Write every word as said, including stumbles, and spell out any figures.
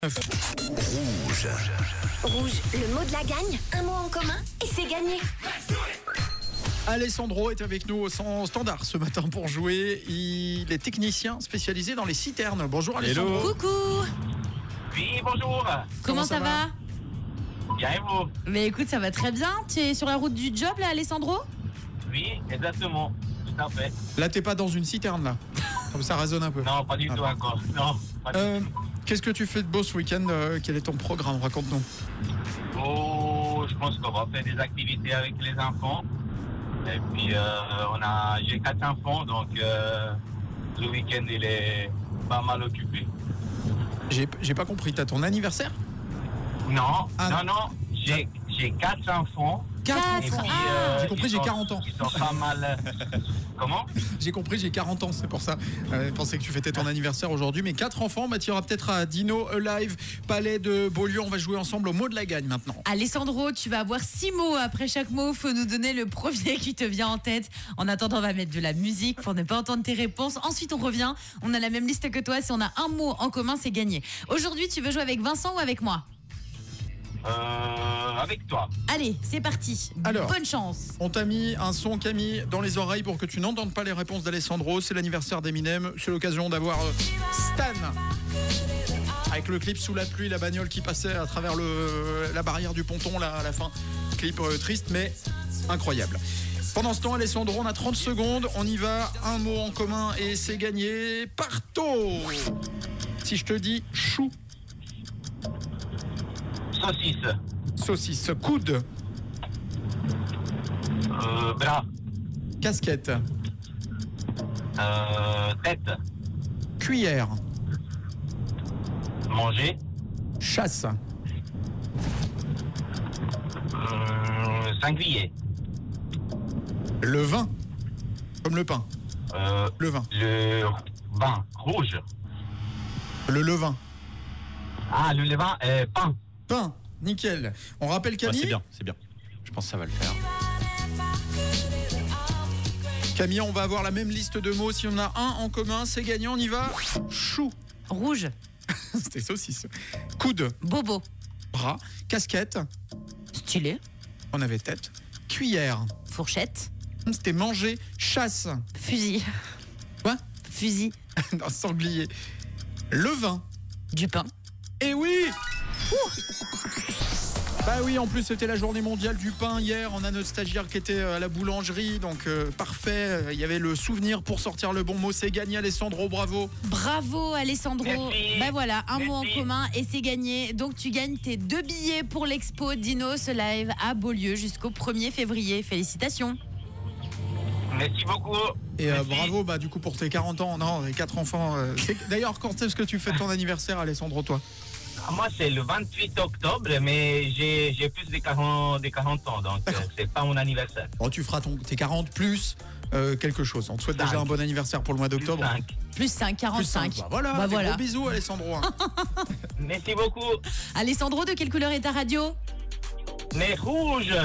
Rouge. Rouge, le mot de la gagne, un mot en commun et c'est gagné. Alessandro est avec nous au standard ce matin pour jouer. Il est technicien spécialisé dans les citernes. Bonjour Alessandro. Hello. Coucou. Oui, bonjour. Comment, Comment ça, ça va, Bien et vous? Mais écoute, ça va très bien. Tu es sur la route du job là, Alessandro? Oui, exactement. Tout à fait. Là, t'es pas dans une citerne là. Comme ça résonne un peu. Non, pas du Ah. tout encore. Non, pas du Euh, tout. Qu'est-ce que tu fais de beau ce week-end? Euh, Quel est ton programme? Raconte-nous. Oh, je pense qu'on va faire des activités avec les enfants. Et puis, euh, on a, j'ai quatre enfants, donc euh, le week-end, il est pas mal occupé. J'ai j'ai pas compris. T'as ton anniversaire? Non, Ah. non, non. J'ai, j'ai quatre enfants. Quatre. Et puis, Ah. euh, J'ai compris, ils j'ai sont- quarante ans. Ils sont pas mal. Comment? J'ai compris, j'ai quarante ans, c'est pour ça. Euh, je pensais que tu fêtais ton anniversaire aujourd'hui. Mais quatre enfants, bah, tu iras peut-être à Dino Alive, Palais de Beaulieu. On va jouer ensemble au mot de la gagne maintenant. Alessandro, tu vas avoir six mots. Après chaque mot, faut nous donner le premier qui te vient en tête. En attendant, on va mettre de la musique pour ne pas entendre tes réponses. Ensuite, on revient. On a la même liste que toi. Si on a un mot en commun, c'est gagné. Aujourd'hui, tu veux jouer avec Vincent ou avec moi? Euh, avec toi. Allez, c'est parti. Alors. Bonne chance. On t'a mis un son, Camille, dans les oreilles pour que tu n'entendes pas les réponses d'Alessandro. C'est l'anniversaire d'Eminem. C'est l'occasion d'avoir euh, Stan. Avec le clip sous la pluie, la bagnole qui passait à travers le, la barrière du ponton là, à la fin. Clip euh, triste mais incroyable. Pendant ce temps, Alessandro, on a trente secondes. On y va. Un mot en commun et c'est gagné. Parto. Si je te dis chou, Saucisse. saucisse, coude, Euh, bras. casquette, Euh, tête. cuillère, Manger. chasse, Euh, sanglier. le vin, comme le pain, Euh, le vin, le vin rouge. le levain, Ah, le levain, euh, pain. pain, nickel. On rappelle Ouais, Camille. c'est bien, c'est bien. Je pense que ça va le faire. Camille, on va avoir la même liste de mots. Si on a un en commun, c'est gagnant. On y va. Chou, Rouge. c'était saucisse. Coude, Bobo. bras, casquette. Stylé. On avait tête. Cuillère, Fourchette. c'était manger. Chasse, Fusil. Quoi? Fusil. non, sanglier. Levain. Du pain. Et oui. Bah oui, en plus c'était la journée mondiale du pain hier. On a notre stagiaire qui était à la boulangerie, donc euh, parfait. Il y avait le souvenir pour sortir le bon mot. C'est gagné, Alessandro, bravo. Bravo Alessandro. Merci. Bah voilà, un mot en Merci. commun et c'est gagné. Donc tu gagnes tes deux billets pour l'expo Dinos Live à Beaulieu jusqu'au premier février. Félicitations. Merci beaucoup. Et euh, Merci. bravo, bah du coup pour tes quarante ans, non, les quatre enfants. euh, c'est- D'ailleurs, quand est-ce que tu fais ton anniversaire, Alessandro, toi? Ah, moi, c'est le vingt-huit octobre, mais j'ai, j'ai plus de quarante, de quarante ans, donc euh, c'est pas mon anniversaire. Bon, tu feras ton, tes quarante plus euh, quelque chose. On te souhaite déjà Cinq. un bon anniversaire pour le mois Plus d'octobre. cinq. Plus cinq, Plus quarante-cinq. cinq, bah voilà, Bah des voilà. gros bisous, Alessandro. hein. Merci beaucoup. Alessandro, de quelle couleur est ta radio? Mais rouge.